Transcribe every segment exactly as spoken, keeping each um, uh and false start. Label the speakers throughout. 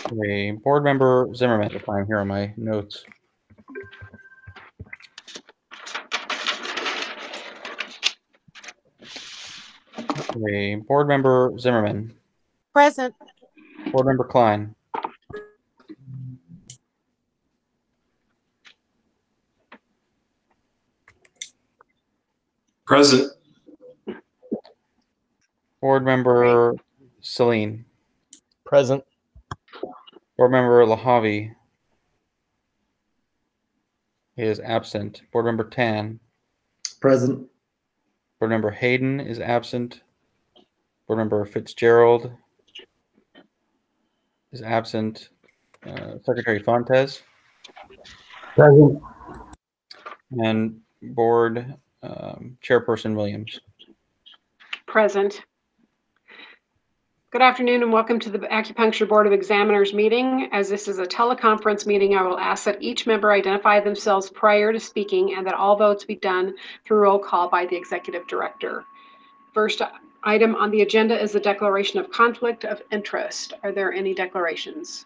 Speaker 1: Okay, Board Member Zimmerman, if I'm here on my notes. Okay, Board Member Zimmerman.
Speaker 2: Present.
Speaker 1: Board Member Klein.
Speaker 3: Present.
Speaker 1: Board Member Celine.
Speaker 4: Present.
Speaker 1: Board Member Lahavi. He is absent. Board Member Tan.
Speaker 5: Present.
Speaker 1: Board Member Hayden is absent. Board Member Fitzgerald is absent. Uh, Secretary Fontes.
Speaker 5: Present.
Speaker 1: And Board um, Chairperson Williams.
Speaker 6: Present. Good afternoon and welcome to the Acupuncture Board of Examiners meeting. As this is a teleconference meeting, I will ask that each member identify themselves prior to speaking and that all votes be done through roll call by the Executive Director. First item on the agenda is the declaration of conflict of interest. Are there any declarations?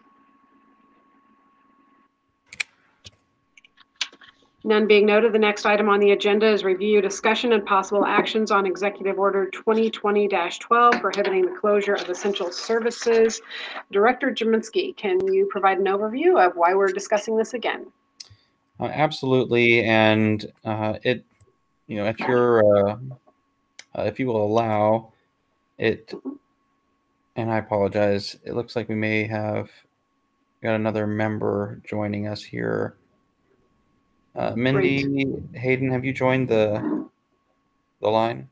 Speaker 6: None being noted, the next item on the agenda is review, discussion, and possible actions on Executive Order twenty twenty dash twelve prohibiting the closure of essential services. Director Jaminski, can you provide an overview of why we're discussing this again?
Speaker 1: Uh, absolutely, and uh, it, you know, at your, uh, uh, if you will allow it, and I apologize, it looks like we may have got another member joining us here. Uh, Mindy Great. Hayden, have you joined the the line?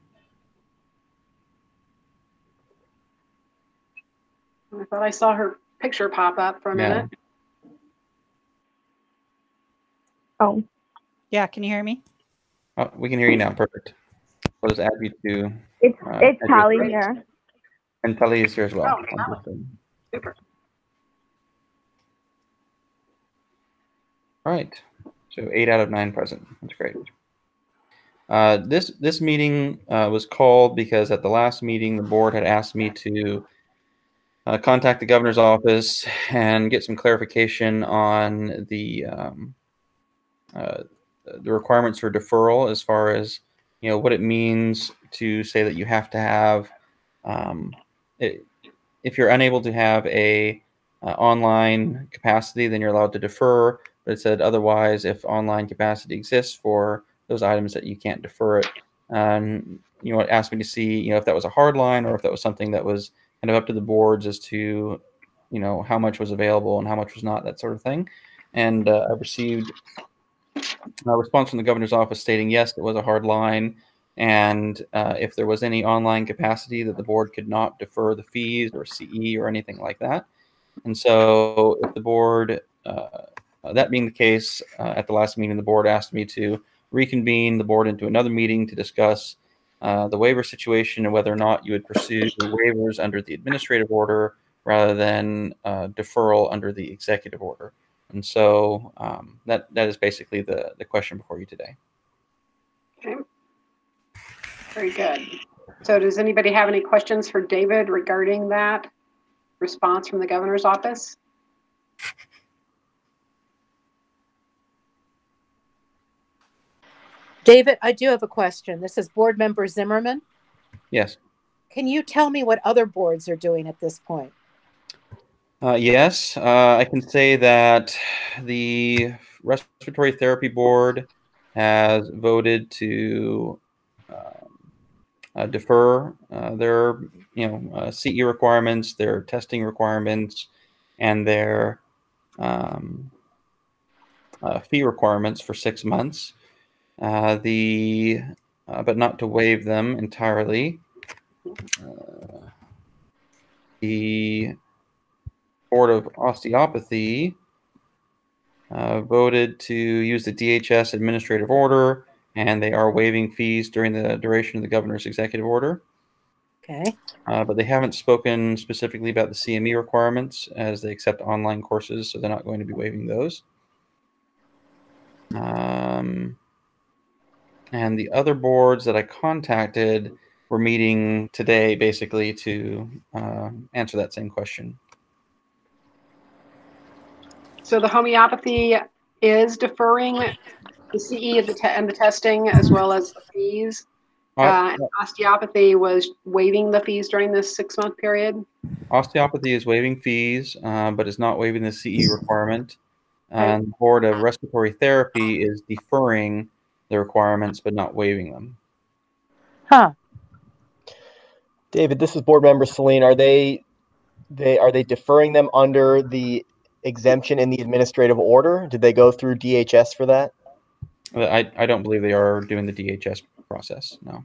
Speaker 6: I thought I saw her picture pop up for a
Speaker 1: Yeah.
Speaker 6: minute.
Speaker 2: Oh,
Speaker 7: yeah. Can you hear me?
Speaker 1: Oh, we can hear you now. Perfect. We'll just add you to.
Speaker 2: it's
Speaker 1: uh,
Speaker 2: it's
Speaker 1: add you
Speaker 2: Tally
Speaker 1: to-
Speaker 2: here.
Speaker 1: And Tally is here as well.
Speaker 6: Oh, wow. Super.
Speaker 1: All right. So eight out of nine present. That's great. Uh, this this meeting uh, was called because at the last meeting, the board had asked me to uh, contact the governor's office and get some clarification on the um, uh, the requirements for deferral, as far as you know what it means to say that you have to have um, it, if you're unable to have a uh, online capacity, then you're allowed to defer. But it said otherwise, if online capacity exists for those items, that you can't defer it. And you know, it asked me to see, you know, if that was a hard line or if that was something that was kind of up to the boards as to, you know, how much was available and how much was not, that sort of thing. And uh, I received a response from the governor's office stating yes, it was a hard line, and uh, if there was any online capacity, that the board could not defer the fees or C E or anything like that. And so, if the board, uh, that being the case, uh, at the last meeting, the board asked me to reconvene the board into another meeting to discuss uh, the waiver situation and whether or not you would pursue the waivers under the administrative order rather than uh, deferral under the executive order. And so um, that that is basically the, the question before you today.
Speaker 6: Okay. Very good. So does anybody have any questions for David regarding that response from the governor's office?
Speaker 2: David, I do have a question. This is Board Member Zimmerman.
Speaker 1: Yes.
Speaker 2: Can you tell me what other boards are doing at this point?
Speaker 1: Uh, yes, uh, I can say that the Respiratory Therapy Board has voted to um, uh, defer uh, their, you know, uh, C E requirements, their testing requirements, and their um, uh, fee requirements for six months. Uh, the uh, but not to waive them entirely. Uh, the Board of Osteopathy uh, voted to use the D H S administrative order, and they are waiving fees during the duration of the governor's executive order.
Speaker 2: Okay.
Speaker 1: Uh, but they haven't spoken specifically about the C M E requirements, as they accept online courses, so they're not going to be waiving those. Um, and the other boards that I contacted were meeting today, basically, to uh, answer that same question.
Speaker 6: So the homeopathy is deferring the C E of the te- and the testing as well as the fees. Uh, and osteopathy was waiving the fees during this six-month period.
Speaker 1: Osteopathy is waiving fees, uh, but is not waiving the C E requirement. And the Board of Respiratory Therapy is deferring the requirements, but not waiving them.
Speaker 2: Huh.
Speaker 3: David, this is Board Member Celine. Are they, they are they deferring them under the exemption in the administrative order? Did they go through D H S for that?
Speaker 1: I, I don't believe they are doing the D H S process, no.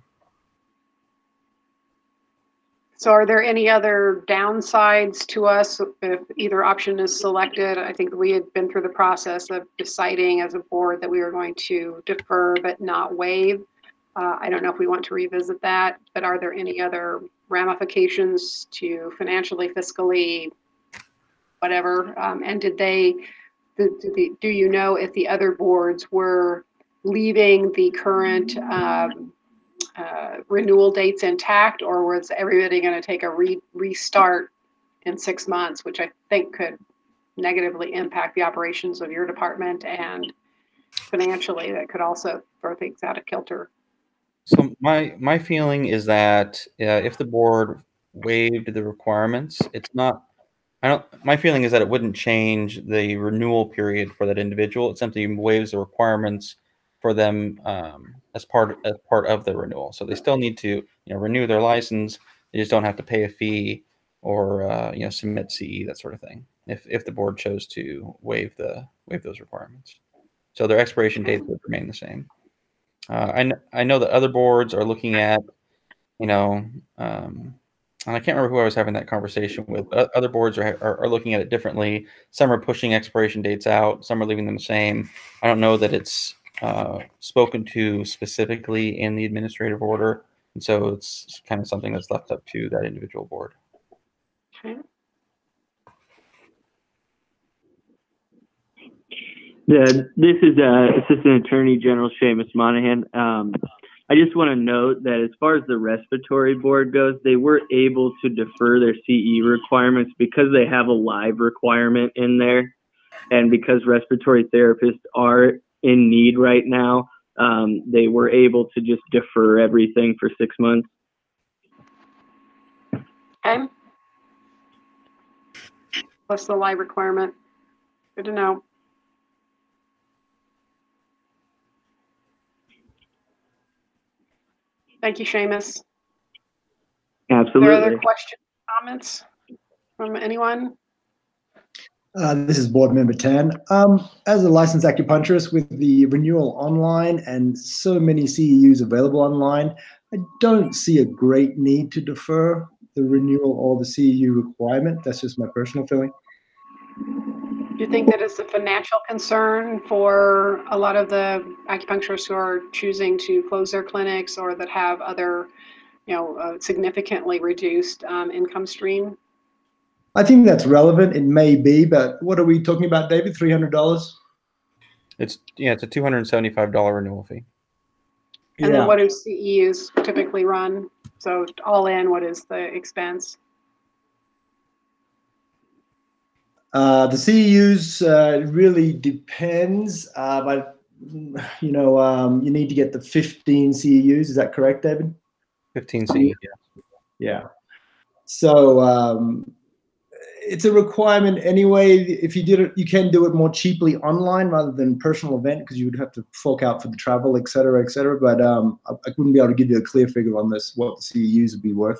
Speaker 6: So are there any other downsides to us if either option is selected? I think we had been through the process of deciding as a board that we were going to defer but not waive. Uh, I don't know if we want to revisit that, but are there any other ramifications to financially, fiscally, whatever? Um, and did they, do, do, do you know if the other boards were leaving the current um, uh, renewal dates intact, or was everybody going to take a re- restart in six months, which I think could negatively impact the operations of your department, and financially that could also throw things out of kilter?
Speaker 1: So my my feeling is that uh, if the board waived the requirements, it's not. I don't. My feeling is that it wouldn't change the renewal period for that individual. It simply waives the requirements for them um, as part as part of the renewal. So they still need to, you know, renew their license. They just don't have to pay a fee or uh, you know, submit C E, that sort of thing. If if the board chose to waive the waive those requirements, so their expiration dates would remain the same. Uh, I, kn- I know that other boards are looking at, you know, um, and I can't remember who I was having that conversation with. But other boards are, are, are looking at it differently. Some are pushing expiration dates out. Some are leaving them the same. I don't know that it's uh, spoken to specifically in the administrative order. And so it's kind of something that's left up to that individual board.
Speaker 6: Okay.
Speaker 4: Yeah, this is uh, Assistant Attorney General Seamus Monahan. Um, I just want to note that as far as the respiratory board goes, they were able to defer their C E requirements because they have a live requirement in there, and because respiratory therapists are in need right now, um, they were able to just defer everything for six months.
Speaker 6: Okay. Plus the live requirement. Good to know. Thank you, Seamus.
Speaker 4: Absolutely.
Speaker 6: Are there other questions, comments from anyone?
Speaker 5: Uh, this is Board Member Tan. Um, as a licensed acupuncturist with the renewal online and so many C E Us available online, I don't see a great need to defer the renewal or the C E U requirement. That's just my personal feeling.
Speaker 6: Do you think that it's a financial concern for a lot of the acupuncturists who are choosing to close their clinics or that have other, you know, uh, significantly reduced um, income stream?
Speaker 5: I think that's relevant. It may be, but what are we talking about, David? three hundred dollars?
Speaker 1: It's yeah, it's a two hundred seventy-five dollars renewal fee.
Speaker 6: And
Speaker 5: Yeah.
Speaker 6: then what do C E Us typically run? So all in, what is the expense?
Speaker 5: Uh, the C E Us uh, really depends, uh, but you know, um, you need to get the fifteen C E Us. Is that correct, David?
Speaker 1: fifteen C E, yeah.
Speaker 5: Yeah. So um, it's a requirement anyway. If you did it, you can do it more cheaply online rather than personal event because you would have to fork out for the travel, et cetera, et cetera. But um, I, I wouldn't be able to give you a clear figure on this, what the C E Us would be worth.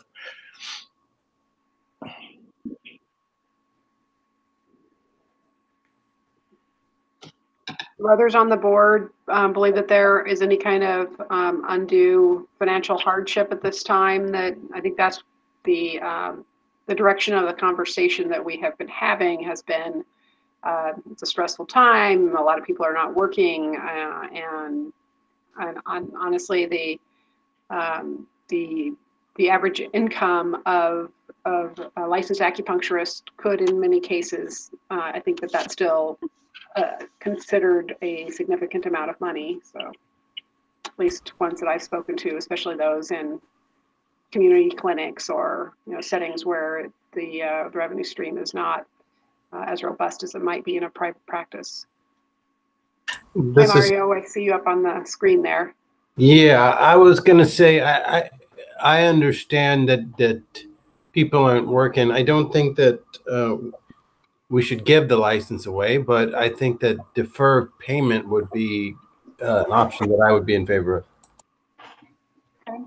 Speaker 6: Do others on the board um, believe that there is any kind of um, undue financial hardship at this time? That I think that's the um, the direction of the conversation that we have been having has been. Uh, it's a stressful time. A lot of people are not working, uh, and and on, honestly, the um, the the average income of of a licensed acupuncturist could, in many cases, uh, I think that that's still uh, considered a significant amount of money. So, at least ones that I've spoken to, especially those in community clinics or you know settings where the uh, revenue stream is not uh, as robust as it might be in a private practice.
Speaker 7: This
Speaker 6: Hi,
Speaker 7: is
Speaker 6: Mario. I see you up on the screen there.
Speaker 7: yeah. I was gonna say I I, I understand that that people aren't working. I don't think that uh, we should give the license away, but I think that deferred payment would be uh, an option that I would be in favor of.
Speaker 6: Okay.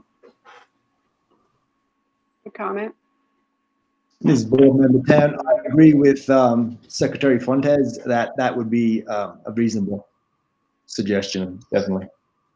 Speaker 6: Good comment.
Speaker 5: This is Board Member Tan. I agree with um, Secretary Fontes that that would be um, a reasonable suggestion, definitely.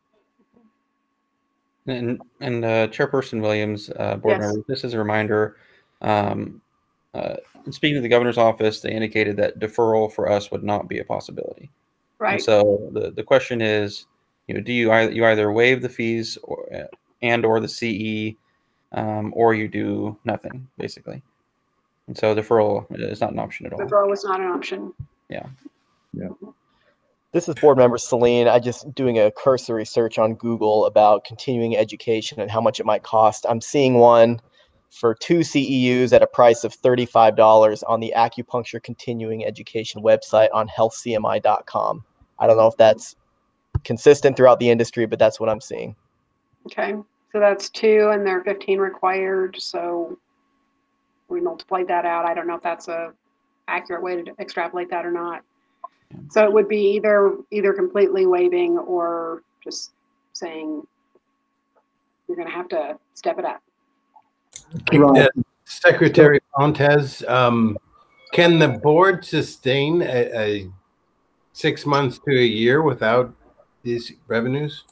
Speaker 1: And and uh, Chairperson Williams, uh, board
Speaker 6: Yes.
Speaker 1: member, this is a reminder. Um, uh, speaking to the governor's office, they indicated that deferral for us would not be a possibility. And
Speaker 6: Right.
Speaker 1: so the, the question is, you know, do you either you either waive the fees or uh, and or the C E, um, or you do nothing basically. And so deferral is not an option at all.
Speaker 6: Withdrawal was not an option.
Speaker 1: Yeah.
Speaker 5: Yeah.
Speaker 3: This is Board Member Celine. I just doing a cursory search on Google about continuing education and how much it might cost. I'm seeing one for two C E Us at a price of thirty-five dollars on the Acupuncture Continuing Education website on health C M I dot com. I don't know if that's consistent throughout the industry, but that's what I'm seeing.
Speaker 6: Okay. So that's two, and there are fifteen required. So we multiplied that out. I don't know if that's a accurate way to extrapolate that or not. So it would be either either completely waiving or just saying you're going to have to step it up.
Speaker 5: Right.
Speaker 7: Uh, Secretary Fontes, um, can the board sustain a, a six months to a year without these revenues?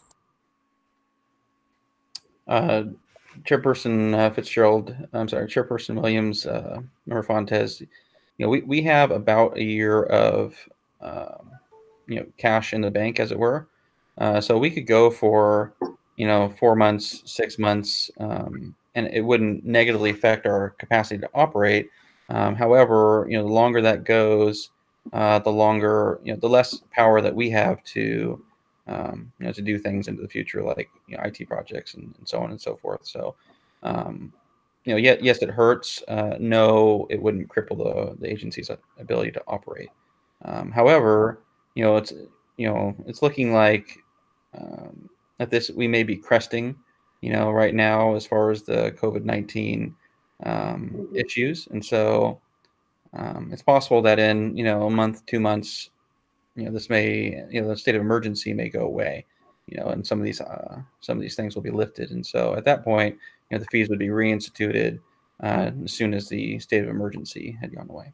Speaker 1: Uh, Chairperson uh, Fitzgerald, I'm sorry, Chairperson Williams, uh, Member Fontes, you know, we, we have about a year of, um, you know, cash in the bank, as it were. Uh, so we could go for, you know, four months, six months, um, and it wouldn't negatively affect our capacity to operate. Um, however, you know, the longer that goes, uh, the longer, you know, the less power that we have to, um, you know, to do things into the future, like, you know, I T projects and, and so on and so forth. So, um, you know, yet, yes, it hurts. Uh, no, it wouldn't cripple the, the agency's ability to operate. Um, however, you know, it's, you know, it's looking like um, at this, we may be cresting, you know, right now as far as the COVID nineteen um, issues. And so um, it's possible that in, you know, a month, two months, you know, this may, you know, the state of emergency may go away, you know, and some of these, uh, some of these things will be lifted. And so at that point, you know, the fees would be reinstituted uh, as soon as the state of emergency had gone away.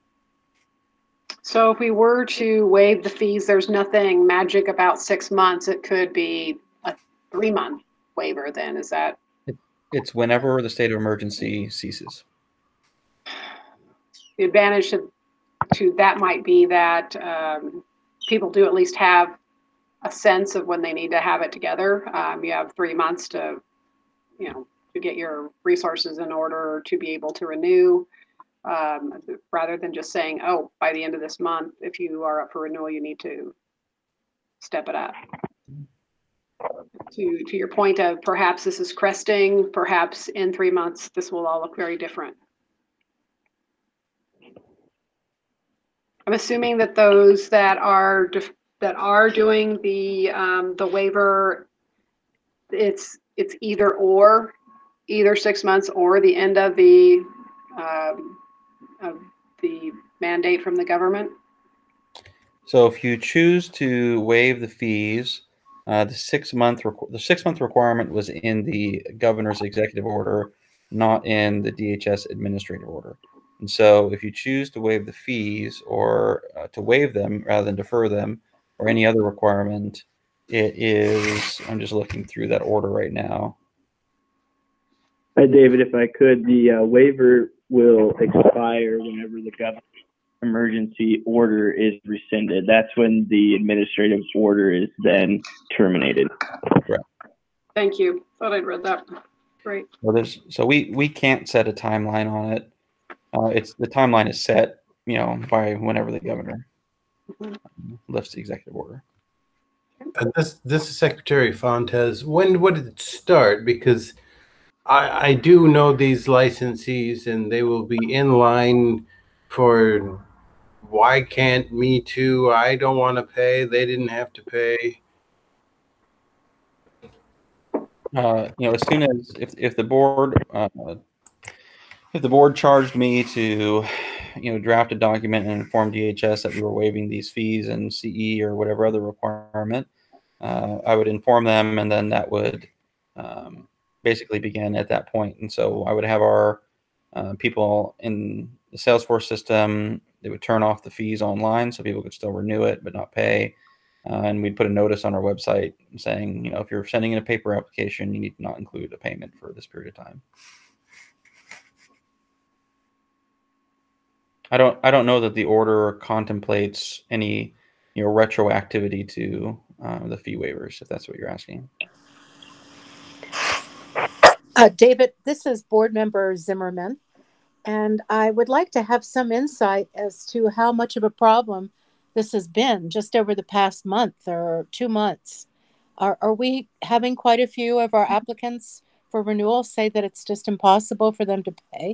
Speaker 6: So if we were to waive the fees, there's nothing magic about six months. It could be a three month waiver then, is that?
Speaker 1: It, it's whenever the state of emergency ceases.
Speaker 6: The advantage to, to that might be that um, people do at least have a sense of when they need to have it together. Um, you have three months to, you know, to get your resources in order to be able to renew. Um, rather than just saying, oh, by the end of this month, if you are up for renewal, you need to step it up. To, to your point of perhaps this is cresting, perhaps in three months, this will all look very different. I'm assuming that those that are def- that are doing the um, the waiver, it's it's either or, either six months or the end of the um, of the mandate from the government.
Speaker 1: So if you choose to waive the fees, uh, the six month requ- the six month requirement was in the governor's executive order, not in the D H S administrative order. And so if you choose to waive the fees or uh, to waive them rather than defer them or any other requirement, it is, I'm just looking through that order right now.
Speaker 4: Uh, David, if I could, the uh, waiver will expire whenever the governor's emergency order is rescinded. That's when the administrative order is then terminated.
Speaker 1: Right.
Speaker 6: Thank you. Thought I'd read that. Great.
Speaker 1: Well, there's, so we, we can't set a timeline on it. Uh, it's the timeline is set, you know, by whenever the governor
Speaker 6: Mm-hmm.
Speaker 1: lifts the executive order.
Speaker 7: And this this is Secretary Fontes. When would it start? Because I, I do know these licensees, and they will be in line for why can't me too? I don't want to pay. They didn't have to pay.
Speaker 1: Uh, you know, as soon as if if the board uh, if the board charged me to, you know, draft a document and inform D H S that we were waiving these fees and C E or whatever other requirement, uh, I would inform them, and then that would um, basically begin at that point. And so I would have our uh, people in the Salesforce system. They would turn off the fees online so people could still renew it but not pay. Uh, and we'd put a notice on our website saying, you know, if you're sending in a paper application, you need to not include a payment for this period of time. I don't I don't know that the order contemplates any, you know, retroactivity to uh, the fee waivers, if that's what you're asking.
Speaker 2: Uh, David, this is Board Member Zimmerman, and I would like to have some insight as to how much of a problem this has been just over the past month or two months. Are, are we having quite a few of our applicants for renewal say that it's just impossible for them to pay?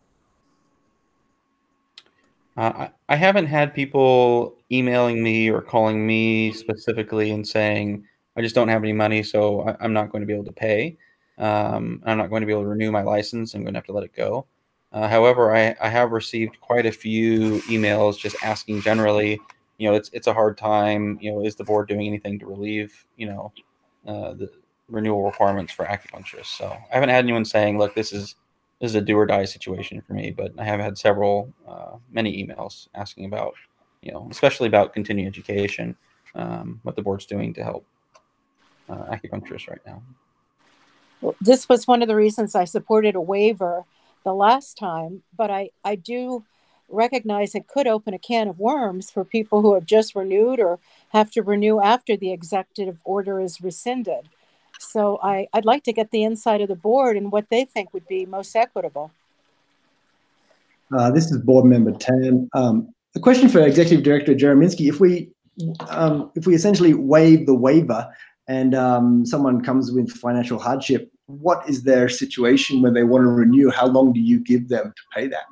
Speaker 1: Uh, I, I haven't had people emailing me or calling me specifically and saying, I just don't have any money, so I, I'm not going to be able to pay. Um, I'm not going to be able to renew my license. I'm going to have to let it go. Uh, however, I, I have received quite a few emails just asking generally, you know, it's it's a hard time. You know, is the board doing anything to relieve, you know, uh, the renewal requirements for acupuncturists? So I haven't had anyone saying, look, this is this is a do or die situation for me, but I have had several, uh, many emails asking about, you know, especially about continuing education, um, what the board's doing to help uh, acupuncturists right now.
Speaker 2: Well, this was one of the reasons I supported a waiver the last time, but I, I do recognize it could open a can of worms for people who have just renewed or have to renew after the executive order is rescinded. So I, I'd like to get the inside of the board and what they think would be most equitable.
Speaker 5: Uh, this is Board Member Tan. Um, a question for Executive Director Jerominski. If we um, if we essentially waive the waiver and um, someone comes with financial hardship, what is their situation when they want to renew? How long do you give them to pay that?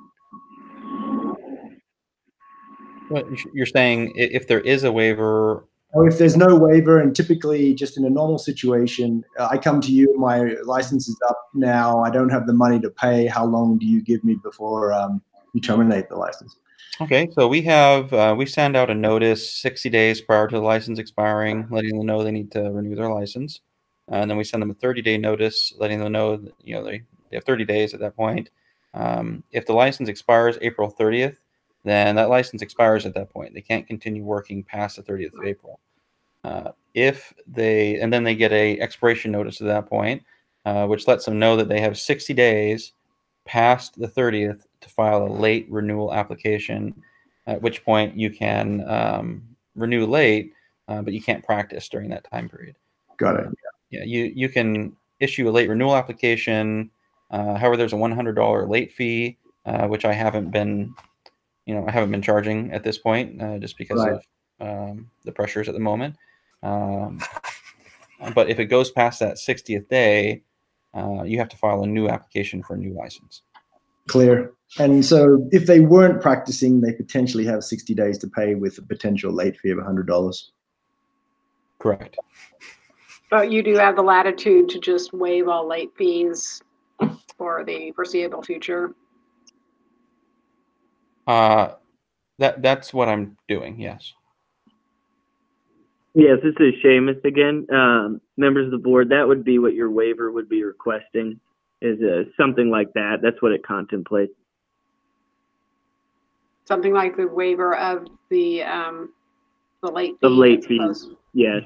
Speaker 1: What you're saying, if there is a waiver,
Speaker 5: or if there's no waiver, and typically just in a normal situation, uh, I come to you, my license is up now, I don't have the money to pay. How long do you give me before um, you terminate the license?
Speaker 1: Okay, so we have uh, we send out a notice sixty days prior to the license expiring, letting them know they need to renew their license, uh, and then we send them a thirty day notice, letting them know that, you know, they, they have thirty days at that point. Um, if the license expires April thirtieth, then that license expires at that point. They can't continue working past the thirtieth of April. Uh, if they and then they get a expiration notice at that point, uh, which lets them know that they have sixty days past the thirtieth to file a late renewal application, at which point you can um, renew late, uh, but you can't practice during that time period.
Speaker 5: Got it.
Speaker 1: Yeah, you you can issue a late renewal application. Uh, however, there's a one hundred dollar late fee, uh, which I haven't been, you know, I haven't been charging at this point, uh, just because
Speaker 5: Right.
Speaker 1: of um, the pressures at the moment. Um, but if it goes past that sixtieth day, uh, you have to file a new application for a new license.
Speaker 5: Clear. And so if they weren't practicing, they potentially have sixty days to pay with a potential late fee of one hundred dollars.
Speaker 1: Correct.
Speaker 6: But you do have the latitude to just waive all late fees for the foreseeable future.
Speaker 1: Uh, that that's what I'm doing. Yes.
Speaker 4: Yes, this is Seamus again. Um, members of the board, that would be what your waiver would be requesting, is uh, something like that. That's what it contemplates.
Speaker 6: Something like the waiver of the um, the late fee.
Speaker 4: Of late
Speaker 6: I
Speaker 4: fees,
Speaker 6: suppose.
Speaker 4: yes.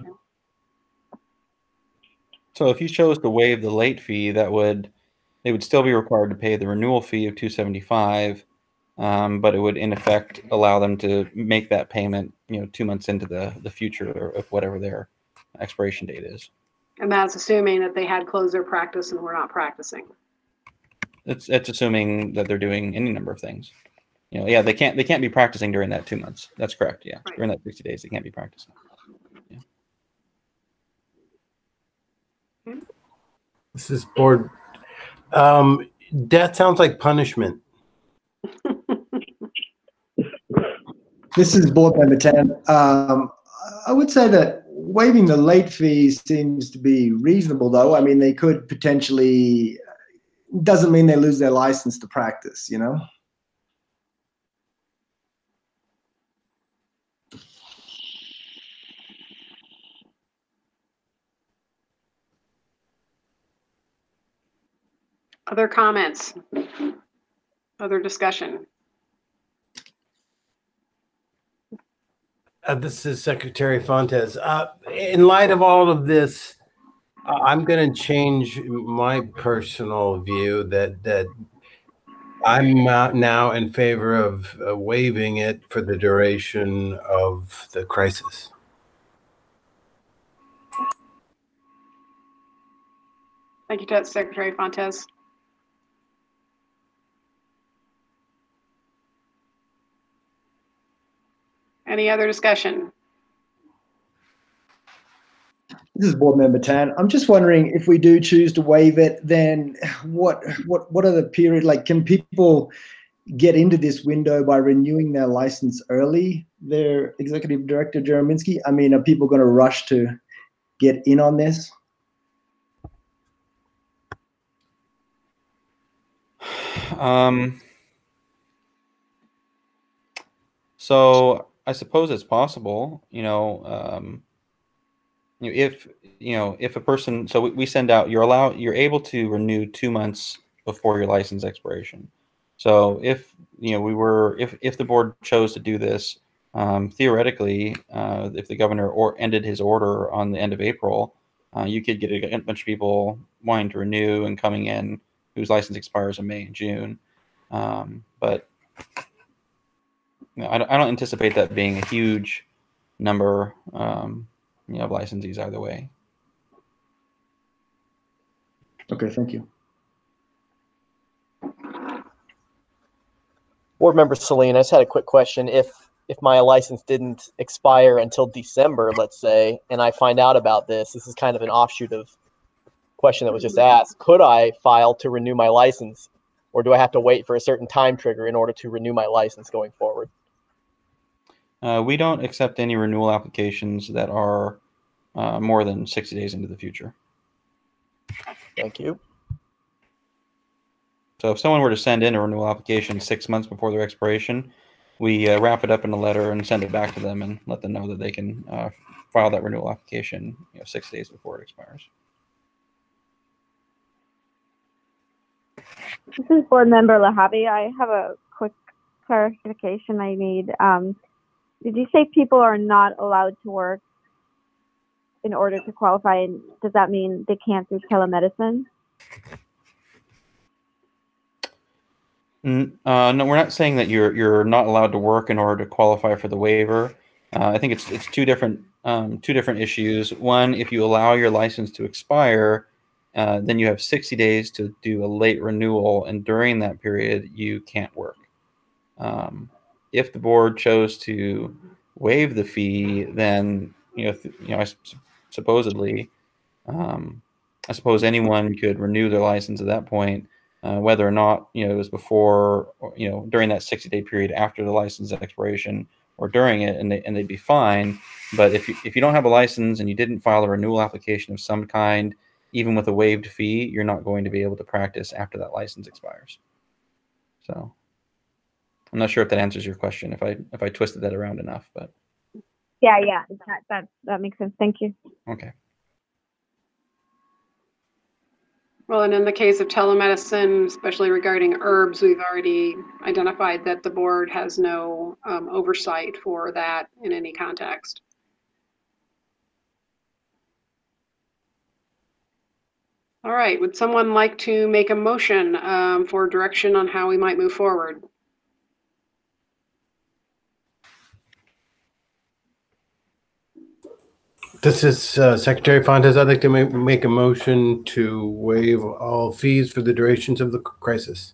Speaker 1: So if you chose to waive the late fee, that would they would still be required to pay the renewal fee of two seventy-five, um, but it would in effect allow them to make that payment, you know, two months into the the future of whatever their expiration date is.
Speaker 6: And that's assuming that they had closed their practice and were not practicing.
Speaker 1: It's it's assuming that they're doing any number of things. You know, yeah, they can't they can't be practicing during that two months. That's correct. Yeah,
Speaker 6: Right.
Speaker 1: during that sixty days, they can't be practicing.
Speaker 7: This is board. Um, that sounds like punishment.
Speaker 5: This is Board Member Tan. Um, I would say that waiving the late fees seems to be reasonable, though. I mean, they could potentially, doesn't mean they lose their license to practice, you know?
Speaker 6: Other comments? Other discussion?
Speaker 7: Uh, this is Secretary Fontes. Uh, in light of all of this, uh, I'm going to change my personal view that that I'm uh, now in favor of uh, waiving it for the duration of the crisis.
Speaker 6: Thank you, Secretary Fontes. Any other discussion?
Speaker 5: This is Board Member Tan. I'm just wondering, if we do choose to waive it, then what what what are the period, like, can people get into this window by renewing their license early? Their Executive Director Jerominski, I mean, are people going to rush to get in on this?
Speaker 1: Um, so I suppose it's possible, you know, um, you know, if, you know, if a person, so we, we send out, you're allowed, you're able to renew two months before your license expiration. So if, you know, we were, if, if the board chose to do this, um, theoretically, uh, if the governor or ended his order on the end of April, uh, you could get a, a bunch of people wanting to renew and coming in whose license expires in May and June. Um, but you know, I, don't, I don't anticipate that being a huge number, um, you know, of licensees either way.
Speaker 5: Okay, thank you.
Speaker 3: Board Member Celine, I just had a quick question. If if my license didn't expire until December, let's say, and I find out about this, this is kind of an offshoot of question that was just asked. Could I file to renew my license, or do I have to wait for a certain time trigger in order to renew my license going forward?
Speaker 1: Uh, we don't accept any renewal applications that are uh, more than sixty days into the future.
Speaker 3: Thank you.
Speaker 1: So if someone were to send in a renewal application six months before their expiration, we uh, wrap it up in a letter and send it back to them and let them know that they can uh, file that renewal application, you know, six days before it expires.
Speaker 8: This is Board Member Lahavi. I have a quick clarification I need. Um, did you say people are not allowed to work in order to qualify? And does that mean they can't do telemedicine?
Speaker 1: Uh, no, we're not saying that you're you're not allowed to work in order to qualify for the waiver. Uh, I think it's it's two different um, two different issues. One, if you allow your license to expire, uh, then you have sixty days to do a late renewal, and during that period, you can't work. Um, if the board chose to waive the fee, then you know th- you know supposedly, um, I suppose anyone could renew their license at that point. Uh, whether or not, you know, it was before, or, you know, during that sixty day period after the license expiration or during it, and, they, and they'd be fine. But if you, if you don't have a license and you didn't file a renewal application of some kind, even with a waived fee, you're not going to be able to practice after that license expires. So I'm not sure if that answers your question, if I if I twisted that around enough, but.
Speaker 8: Yeah, yeah, that, that, that makes sense. Thank you.
Speaker 1: Okay.
Speaker 6: Well, and in the case of telemedicine, especially regarding herbs, we've already identified that the board has no um, oversight for that in any context. All right, would someone like to make a motion um, for direction on how we might move forward?
Speaker 7: This is uh, Secretary Fontes. I'd like to make, make a motion to waive all fees for the durations of the crisis.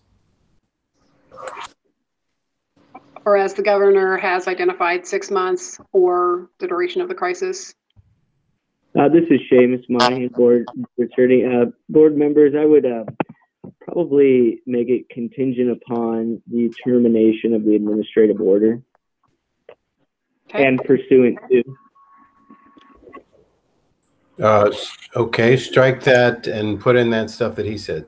Speaker 6: Or as the governor has identified, six months or the duration of the crisis.
Speaker 4: Uh, this is Seamus Monahan, board attorney. Uh, board members, I would uh, probably make it contingent upon the termination of the administrative order.
Speaker 6: Okay.
Speaker 4: and pursuant to.
Speaker 7: Uh, okay, strike that and put in that stuff that he said.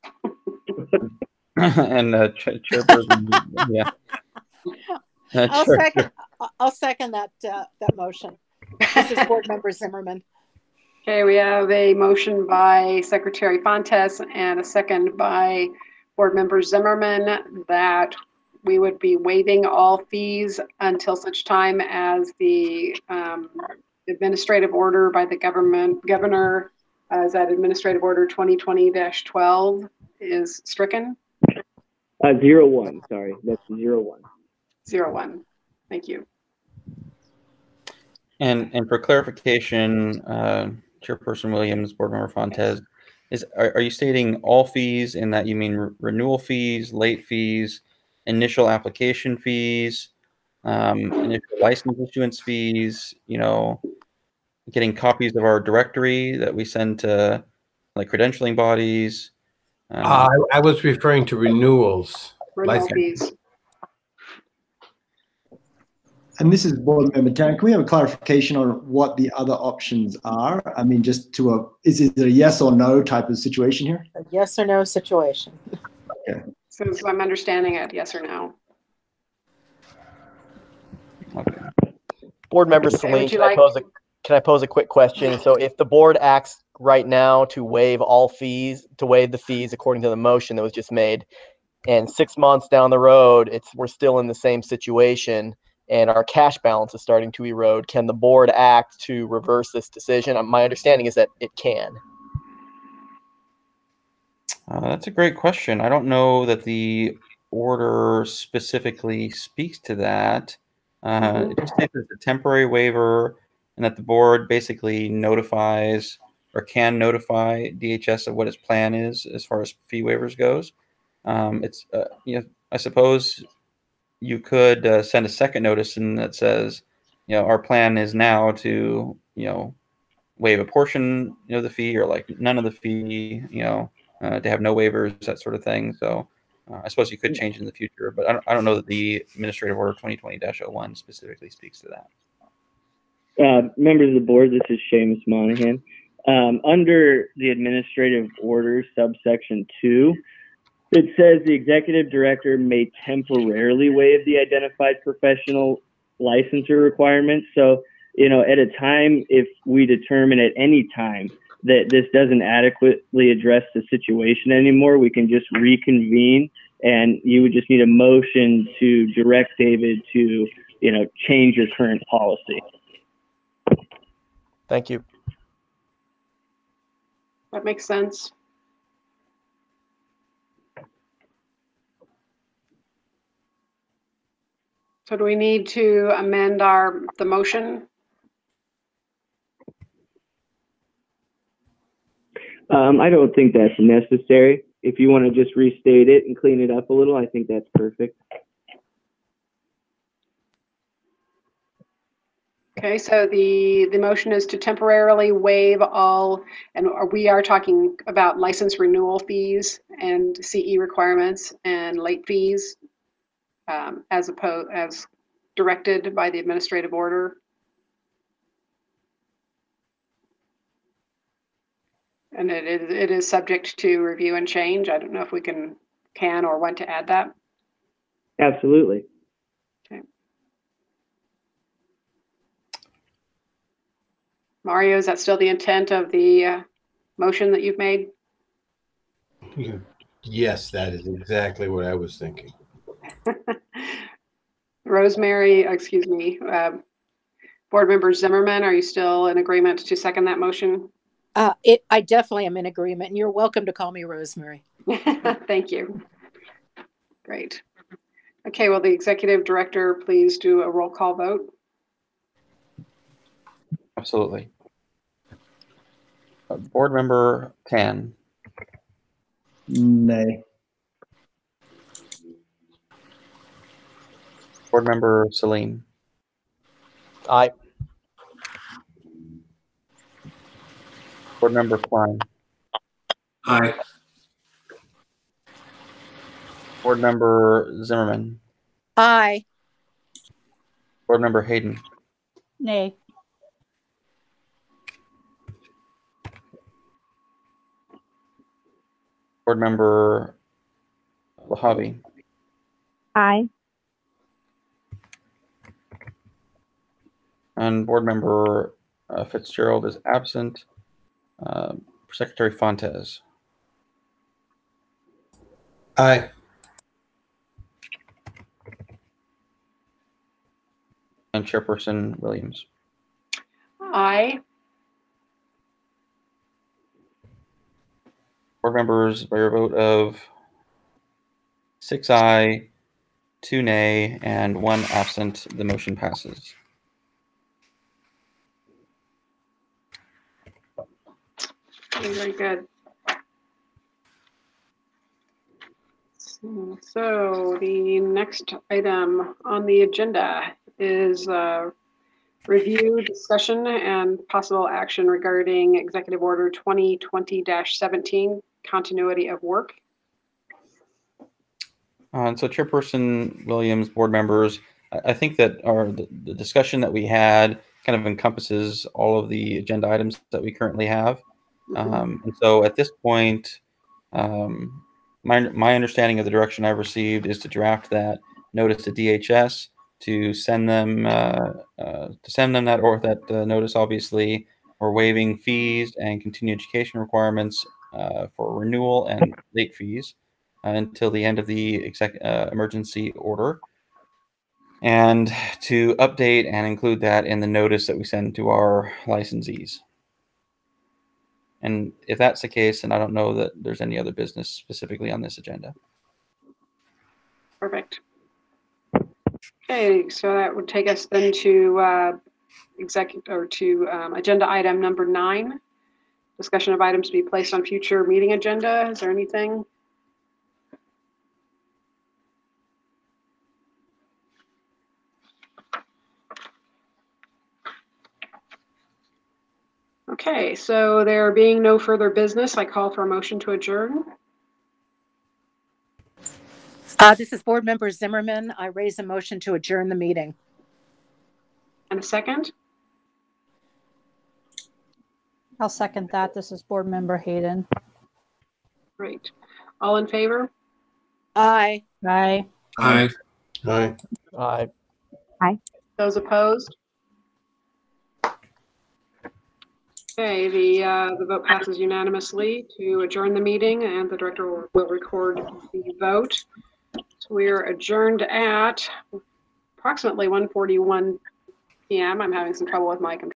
Speaker 1: and uh, ch- chairperson, yeah. Uh,
Speaker 2: I'll
Speaker 1: chair-
Speaker 2: second. I'll second that uh, that motion. This is Board Member Zimmerman.
Speaker 6: Okay, we have a motion by Secretary Fontes and a second by Board Member Zimmerman that we would be waiving all fees until such time as the um, administrative order by the government governor, uh, is that Administrative Order twenty twenty dash twelve is stricken.
Speaker 4: Uh, zero one, sorry, that's zero one.
Speaker 6: Zero one. Thank you.
Speaker 1: And and for clarification, uh, Chairperson Williams, Board Member Fontes, is are, are you stating all fees in that you mean re- renewal fees, late fees, initial application fees, um, initial license issuance fees? You know, getting copies of our directory that we send to like credentialing bodies. Um,
Speaker 7: Uh, I, I was referring to renewals.
Speaker 6: Renewal
Speaker 7: License.
Speaker 6: fees.
Speaker 5: And this is Board Member Tan. Can we have a clarification on what the other options are? I mean, just to a, is it a yes or no type of situation here?
Speaker 2: A yes or no situation.
Speaker 5: Okay.
Speaker 6: So, so I'm understanding it, yes or no.
Speaker 1: okay.
Speaker 3: Board Member
Speaker 6: Okay,
Speaker 3: Celine,
Speaker 6: would you
Speaker 3: can I
Speaker 6: like-
Speaker 3: pose a can I pose a quick question? So if the board acts right now to waive all fees, to waive the fees according to the motion that was just made, and six months down the road, it's we're still in the same situation and our cash balance is starting to erode, can the board act to reverse this decision? Um, My understanding is that it can.
Speaker 1: Uh, that's a great question. I don't know that the order specifically speaks to that. Uh, it just states it's a temporary waiver and that the board basically notifies or can notify D H S of what its plan is as far as fee waivers goes. Um, it's, uh, you know, I suppose you could uh, send a second notice and that says, you know, our plan is now to, you know, waive a portion, you know, the fee or like none of the fee, you know, uh, to have no waivers, that sort of thing. So uh, I suppose you could change in the future, but I don't, I don't know that the Administrative Order twenty twenty dash oh one specifically speaks to that.
Speaker 4: Uh, members of the board, this is Seamus Monahan. Um, under the administrative order subsection two, it says the executive director may temporarily waive the identified professional licensure requirements. So, you know, at a time, if we determine at any time that this doesn't adequately address the situation anymore, we can just reconvene and you would just need a motion to direct David to, you know, change your current policy.
Speaker 3: Thank you.
Speaker 6: That makes sense. So do we need to amend our, the motion?
Speaker 4: Um, I don't think that's necessary. If you want to just restate it and clean it up a little, I think that's perfect.
Speaker 6: Okay, so the, the motion is to temporarily waive all, and we are talking about license renewal fees and C E requirements and late fees um, as opposed, as directed by the administrative order. And it is, it is subject to review and change. I don't know if we can, can or want to add that.
Speaker 4: Absolutely.
Speaker 6: Mario, is that still the intent of the uh, motion that you've made?
Speaker 7: Yes, that is exactly what I was thinking.
Speaker 6: Rosemary, excuse me, uh, Board Member Zimmerman, are you still in agreement to second that motion?
Speaker 2: Uh, it, I definitely am in agreement, and you're welcome to call me Rosemary.
Speaker 6: Thank you. Great. Okay, will the executive director please do a roll call vote?
Speaker 1: Absolutely. Uh, Board Member Tan.
Speaker 5: Nay.
Speaker 1: Board Member Celine.
Speaker 3: Aye.
Speaker 1: Board Member Klein.
Speaker 9: Aye.
Speaker 1: Board Member Zimmerman.
Speaker 2: Aye.
Speaker 1: Board Member Hayden.
Speaker 10: Nay.
Speaker 1: Board Member Lahavi.
Speaker 8: Aye.
Speaker 1: And Board Member uh, Fitzgerald is absent. Uh, Secretary Fontes.
Speaker 7: Aye.
Speaker 1: And Chairperson Williams.
Speaker 6: Aye.
Speaker 1: Board members, by your vote of six aye, two nay, and one absent, the motion passes.
Speaker 6: Okay, very good. So, so the next item on the agenda is uh, review, discussion, and possible action regarding Executive Order twenty twenty dash seventeen, continuity of work.
Speaker 1: Uh, and so Chairperson Williams, board members, I, I think that our the, the discussion that we had kind of encompasses all of the agenda items that we currently have. Um, and so at this point, um, my, my understanding of the direction I've received is to draft that notice to D H S to send them uh, uh, to send them that or that uh, notice. Obviously, we're waiving fees and continuing education requirements uh, for renewal and late fees uh, until the end of the exec uh, emergency order, and to update and include that in the notice that we send to our licensees. And if that's the case, then I don't know that there's any other business specifically on this agenda.
Speaker 6: Perfect. Okay, so that would take us then to uh, executive or to um, agenda item number nine, discussion of items to be placed on future meeting agenda. Is there anything? Okay, so there being no further business, I call for a motion to adjourn.
Speaker 2: Uh, this is Board Member Zimmerman. I raise a motion to adjourn the meeting.
Speaker 6: And a second?
Speaker 10: I'll second that. This is Board Member Hayden.
Speaker 6: Great. All in favor?
Speaker 2: Aye.
Speaker 10: Aye.
Speaker 9: Aye.
Speaker 7: Aye.
Speaker 3: Aye.
Speaker 8: Aye.
Speaker 6: Those opposed? Okay, the uh, the vote passes unanimously to adjourn the meeting, and the director will, will record the vote. So we are adjourned at approximately one forty-one p m I'm having some trouble with my computer.